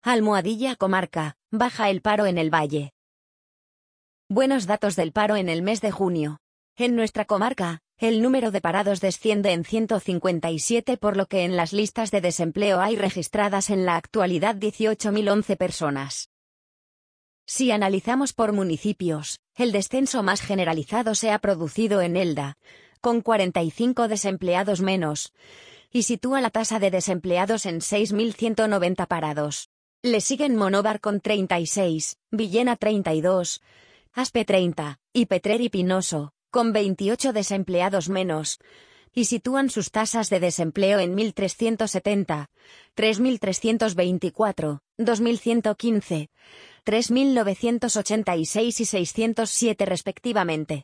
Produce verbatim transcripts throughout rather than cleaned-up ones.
Almohadilla Comarca, baja el paro en el Valle. Buenos datos del paro en el mes de junio. En nuestra comarca, el número de parados desciende en ciento cincuenta y siete, por lo que en las listas de desempleo hay registradas en la actualidad dieciocho mil once personas. Si analizamos por municipios, el descenso más generalizado se ha producido en Elda, con cuarenta y cinco desempleados menos, y sitúa la tasa de desempleados en seis mil ciento noventa parados. Le siguen Monóvar con treinta y seis, Villena treinta y dos, Aspe treinta, y Petrer y Pinoso, con veintiocho desempleados menos, y sitúan sus tasas de desempleo en mil trescientos setenta, tres mil trescientos veinticuatro, dos mil ciento quince, tres mil novecientos ochenta y seis y seiscientos siete respectivamente.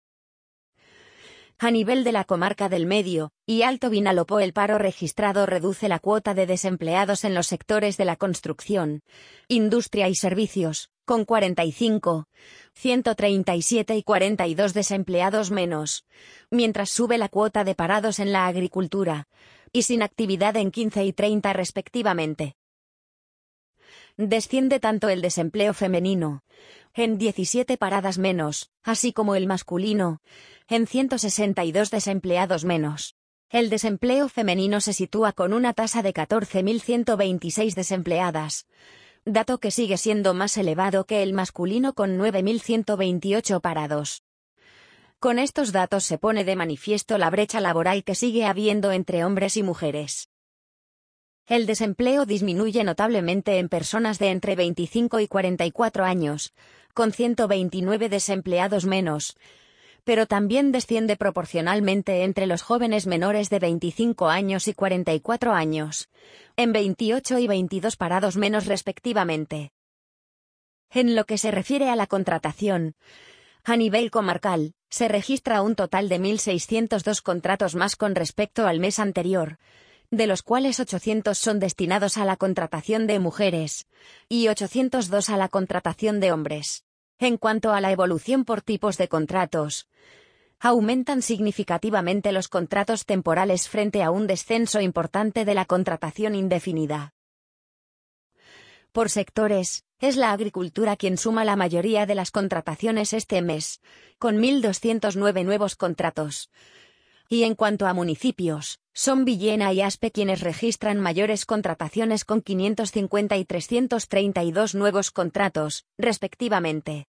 A nivel de la comarca del Medio y Alto Vinalopó, el paro registrado reduce la cuota de desempleados en los sectores de la construcción, industria y servicios, con cuarenta y cinco, ciento treinta y siete y cuarenta y dos desempleados menos, mientras sube la cuota de parados en la agricultura, y sin actividad en quince y treinta respectivamente. Desciende tanto el desempleo femenino, en diecisiete paradas menos, así como el masculino, en ciento sesenta y dos desempleados menos. El desempleo femenino se sitúa con una tasa de catorce mil ciento veintiséis desempleadas, dato que sigue siendo más elevado que el masculino con nueve mil ciento veintiocho parados. Con estos datos se pone de manifiesto la brecha laboral que sigue habiendo entre hombres y mujeres. El desempleo disminuye notablemente en personas de entre veinticinco y cuarenta y cuatro años, con ciento veintinueve desempleados menos, pero también desciende proporcionalmente entre los jóvenes menores de veinticinco años y cuarenta y cuatro años, en veintiocho y veintidós parados menos respectivamente. En lo que se refiere a la contratación, a nivel comarcal, se registra un total de mil seiscientos dos contratos más con respecto al mes anterior, de los cuales ochocientos son destinados a la contratación de mujeres, y ochocientos dos a la contratación de hombres. En cuanto a la evolución por tipos de contratos, aumentan significativamente los contratos temporales frente a un descenso importante de la contratación indefinida. Por sectores, es la agricultura quien suma la mayoría de las contrataciones este mes, con mil doscientos nueve nuevos contratos. Y en cuanto a municipios, son Villena y Aspe quienes registran mayores contrataciones con quinientos cincuenta y trescientos treinta y dos nuevos contratos, respectivamente.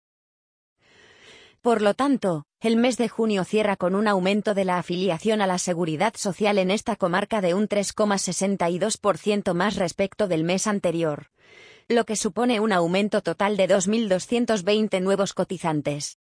Por lo tanto, el mes de junio cierra con un aumento de la afiliación a la Seguridad Social en esta comarca de un tres coma sesenta y dos por ciento más respecto del mes anterior, lo que supone un aumento total de dos mil doscientos veinte nuevos cotizantes.